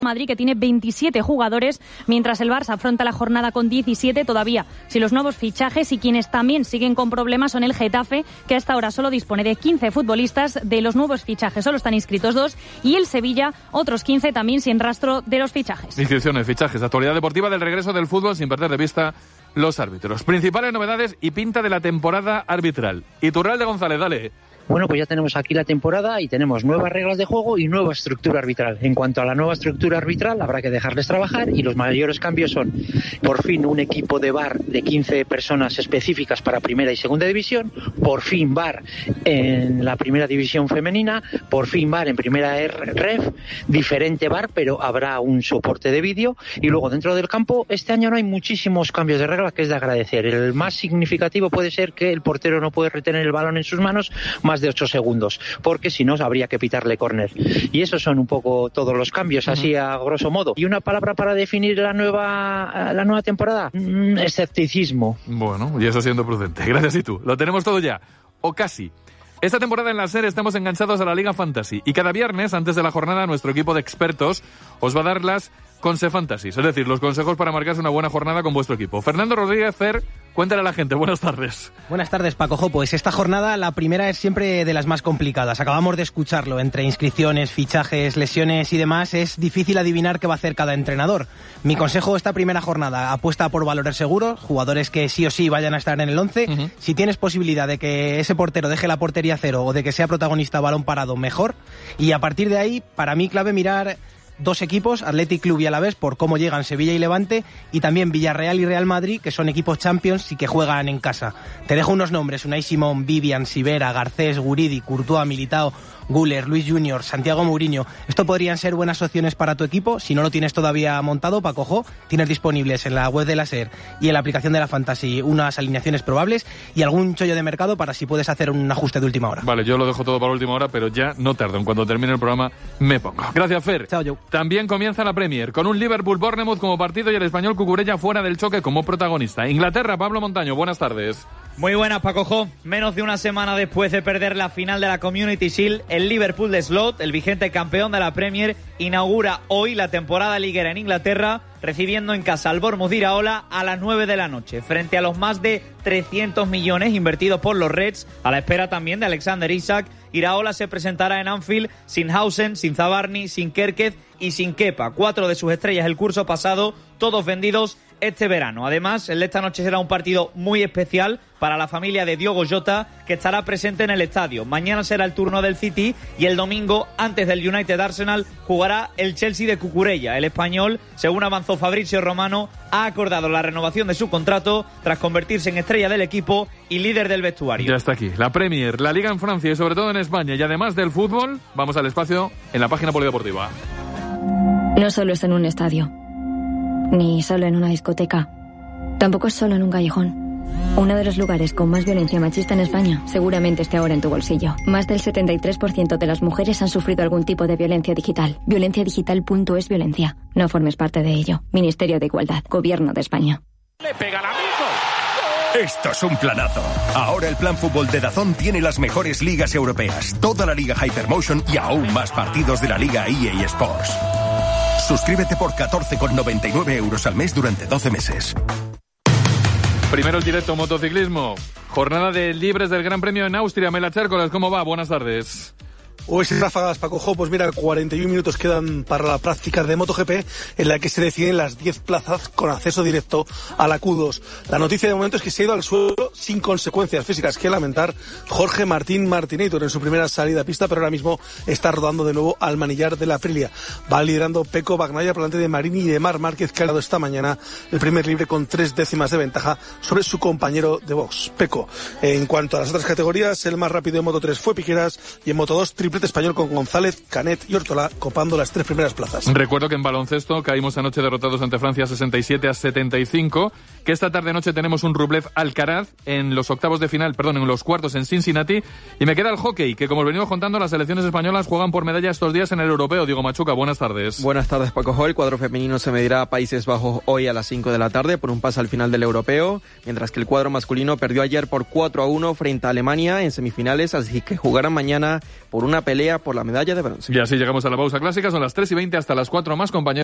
Madrid, que tiene 27 jugadores, mientras el Barça afronta la jornada con 17 todavía. Si los nuevos fichajes y quienes también siguen con problemas son el Getafe, que hasta ahora solo dispone de 15 futbolistas. De los nuevos fichajes solo están inscritos 2, y el Sevilla otros 15 también sin rastro de los fichajes. Inscripciones, fichajes, actualidad deportiva del regreso del fútbol sin perder de vista los árbitros. Principales novedades y pinta de la temporada arbitral. Iturralde González, dale. Bueno, pues ya tenemos aquí la temporada y tenemos nuevas reglas de juego y nueva estructura arbitral. En cuanto a la nueva estructura arbitral, habrá que dejarles trabajar, y los mayores cambios son, por fin, un equipo de VAR de 15 personas específicas para primera y segunda división, por fin VAR en la primera división femenina, por fin VAR en primera ref, diferente VAR, pero habrá un soporte de vídeo, y luego dentro del campo, este año no hay muchísimos cambios de reglas, que es de agradecer. El más significativo puede ser que el portero no puede retener el balón en sus manos más de 8 segundos, porque si no habría que pitarle córner. Y esos son un poco todos los cambios, así a grosso modo. Y una palabra para definir la nueva temporada: escepticismo. Bueno, y eso siendo prudente. Gracias, y tú. Lo tenemos todo ya, o casi. Esta temporada en la SER estamos enganchados a la Liga Fantasy, y cada viernes, antes de la jornada, nuestro equipo de expertos os va a dar las Consefantasies, es decir, los consejos para marcarse una buena jornada con vuestro equipo. Fernando Rodríguez, Fer, cuéntale a la gente. Buenas tardes. Buenas tardes, Paco. Pues esta jornada, la primera, es siempre de las más complicadas. Acabamos de escucharlo. Entre inscripciones, fichajes, lesiones y demás, es difícil adivinar qué va a hacer cada entrenador. Mi consejo esta primera jornada: apuesta por valores seguros, jugadores que sí o sí vayan a estar en el 11. Uh-huh. Si tienes posibilidad de que ese portero deje la portería cero o de que sea protagonista a balón parado, mejor. Y a partir de ahí, para mí, clave mirar dos equipos, Athletic Club y Alavés, por cómo llegan Sevilla y Levante, y también Villarreal y Real Madrid, que son equipos Champions y que juegan en casa. Te dejo unos nombres: Unai Simón, Vivian, Sivera, Garcés, Guridi, Courtois, Militao, Güler, Luis Junior, Santiago Mourinho. Esto podrían ser buenas opciones para tu equipo. Si no lo tienes todavía montado, Paco Jo, tienes disponibles en la web de la SER y en la aplicación de la Fantasy unas alineaciones probables y algún chollo de mercado para si puedes hacer un ajuste de última hora. Vale, yo lo dejo todo para última hora, pero ya no tardo. En cuanto termine el programa me pongo. Gracias, Fer. Chao, Joe. También comienza la Premier, con un Liverpool-Bournemouth como partido y el español Cucurella fuera del choque como protagonista. Inglaterra, Pablo Montaño, buenas tardes. Muy buenas, Paco Jo. Menos de una semana después de perder la final de la Community Shield, el Liverpool de Slot, el vigente campeón de la Premier, inaugura hoy la temporada liguera en Inglaterra, recibiendo en casa al Bournemouth de Iraola a las 9 de la noche, frente a los más de 300 millones invertidos por los Reds, a la espera también de Alexander Isak. Iraola se presentará en Anfield sin Hausen, sin Zabarni, sin Kerkez y sin Kepa, 4 de sus estrellas el curso pasado, todos vendidos este verano. Además, el de esta noche será un partido muy especial para la familia de Diogo Jota, que estará presente en el estadio. Mañana será el turno del City y el domingo, antes del United Arsenal, jugará el Chelsea de Cucurella. El español, según avanzó Fabrizio Romano, ha acordado la renovación de su contrato tras convertirse en estrella del equipo y líder del vestuario. Ya está aquí, la Premier, la Liga en Francia y sobre todo en España. Y además del fútbol, vamos al espacio en la página polideportiva. No solo es en un estadio, ni solo en una discoteca, tampoco es solo en un callejón. Uno de los lugares con más violencia machista en España seguramente esté ahora en tu bolsillo. Más del 73% de las mujeres han sufrido algún tipo de violencia digital. Violenciadigital.es violencia. No formes parte de ello. Ministerio de Igualdad. Gobierno de España. Le pega el amigo. Esto es un planazo. Ahora el plan fútbol de DAZN tiene las mejores ligas europeas, toda la Liga Hypermotion y aún más partidos de la Liga EA Sports. Suscríbete por 14,99 € al mes durante 12 meses. Primero el directo motociclismo. Jornada de libres del Gran Premio en Austria. Mela Chércoles, ¿cómo va? Buenas tardes. Hoy sin ráfagas, Paco Jo, pues mira, 41 minutos quedan para la práctica de MotoGP, en la que se deciden las 10 plazas con acceso directo a la Q2. La noticia de momento es que se ha ido al suelo sin consecuencias físicas que lamentar Jorge Martín Martinator en su primera salida a pista, pero ahora mismo está rodando de nuevo al manillar de la Aprilia. Va liderando Pecco Bagnaia por delante de Marini y de Marc Márquez, que ha dado esta mañana el primer libre con 3 décimas de ventaja sobre su compañero de box, Pecco. En cuanto a las otras categorías, el más rápido en Moto3 fue Piqueras y en Moto2 triplete español con González, Canet y Ortola copando las 3 primeras plazas. Recuerdo que en baloncesto caímos anoche derrotados ante Francia 67-75, que esta tarde-noche tenemos un Rublev-Alcaraz en los en los cuartos en Cincinnati, y me queda el hockey, que como os venimos contando, las selecciones españolas juegan por medalla estos días en el europeo. Diego Machuca, buenas tardes. Buenas tardes, Paco Jo. El cuadro femenino se medirá a Países Bajos hoy a las 5 de la tarde por un pase al final del europeo, mientras que el cuadro masculino perdió ayer por 4-1 frente a Alemania en semifinales, así que jugarán mañana por una una pelea por la medalla de bronce. Y así llegamos a la pausa clásica, son las 3:20 hasta las 4 más, compañeros.